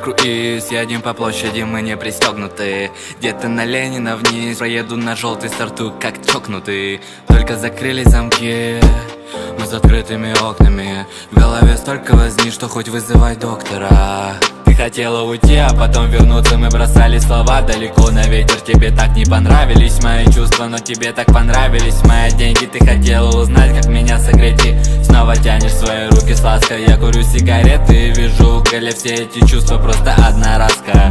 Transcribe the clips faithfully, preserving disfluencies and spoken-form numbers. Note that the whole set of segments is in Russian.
круиз, едем по площади, мы не пристегнуты. Где-то на Ленина вниз, проеду на желтый старту, как чокнутый. Только закрыли замки, мы с открытыми окнами. В голове столько возни, что хоть вызывай доктора. Ты хотела уйти, а потом вернуться. Мы бросали слова далеко на ветер. Тебе так не понравились мои чувства, но тебе так понравились мои деньги. Ты хотела узнать, как меня согреть, и снова тянешь свои руки с лаской. Я курю сигареты и вижу, где все эти чувства просто одноразка.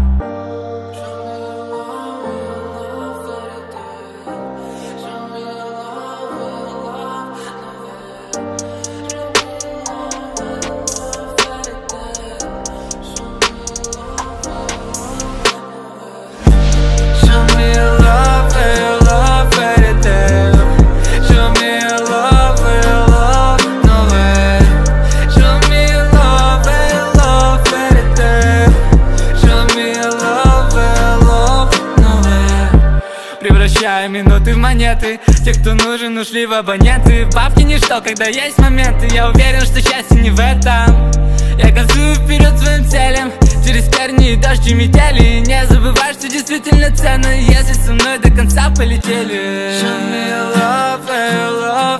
Превращаю минуты в монеты. Те, кто нужен, ушли в абоненты. Бабки ничто, когда есть моменты. Я уверен, что счастье не в этом. Я газую вперед своим целям, через тернии и дождь и метели. Не забывай, что действительно ценно, если со мной до конца полетели. Show me your love, your love.